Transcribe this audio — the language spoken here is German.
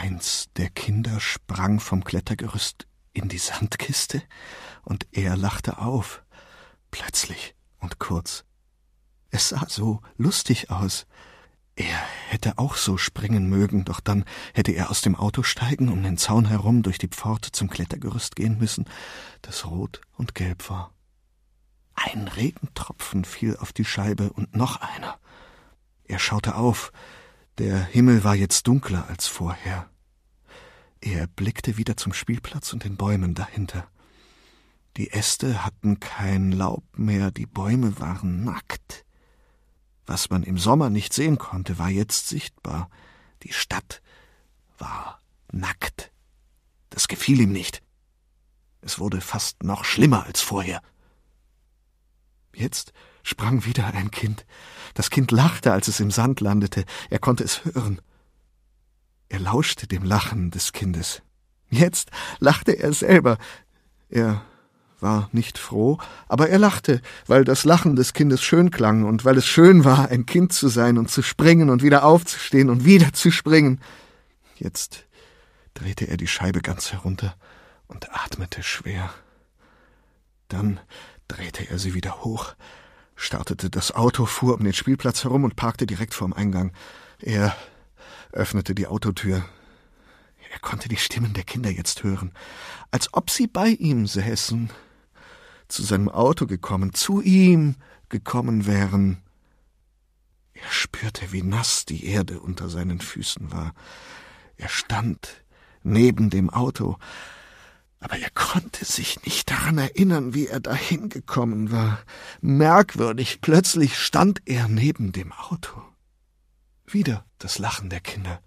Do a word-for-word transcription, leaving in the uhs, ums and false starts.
Eins der Kinder sprang vom Klettergerüst in die Sandkiste, und er lachte auf, plötzlich und kurz. Es sah so lustig aus. Er hätte auch so springen mögen, doch dann hätte er aus dem Auto steigen, um den Zaun herum durch die Pforte zum Klettergerüst gehen müssen, das rot und gelb war. Ein Regentropfen fiel auf die Scheibe und noch einer. Er schaute auf. Der Himmel war jetzt dunkler als vorher. Er blickte wieder zum Spielplatz und den Bäumen dahinter. Die Äste hatten kein Laub mehr, die Bäume waren nackt. Was man im Sommer nicht sehen konnte, war jetzt sichtbar. Die Stadt war nackt. Das gefiel ihm nicht. Es wurde fast noch schlimmer als vorher. Jetzt sprang wieder ein Kind. Das Kind lachte, als es im Sand landete. Er konnte es hören. Er lauschte dem Lachen des Kindes. Jetzt lachte er selber. Er war nicht froh, aber er lachte, weil das Lachen des Kindes schön klang und weil es schön war, ein Kind zu sein und zu springen und wieder aufzustehen und wieder zu springen. Jetzt drehte er die Scheibe ganz herunter und atmete schwer. Dann drehte er sie wieder hoch, startete das Auto, fuhr um den Spielplatz herum und parkte direkt vorm Eingang. Er öffnete die Autotür. Er konnte die Stimmen der Kinder jetzt hören, als ob sie bei ihm säßen, zu seinem Auto gekommen, zu ihm gekommen wären. Er spürte, wie nass die Erde unter seinen Füßen war. Er stand neben dem Auto, aber er konnte sich nicht daran erinnern, wie er dahin gekommen war. Merkwürdig, plötzlich stand er neben dem Auto. Wieder das Lachen der Kinder.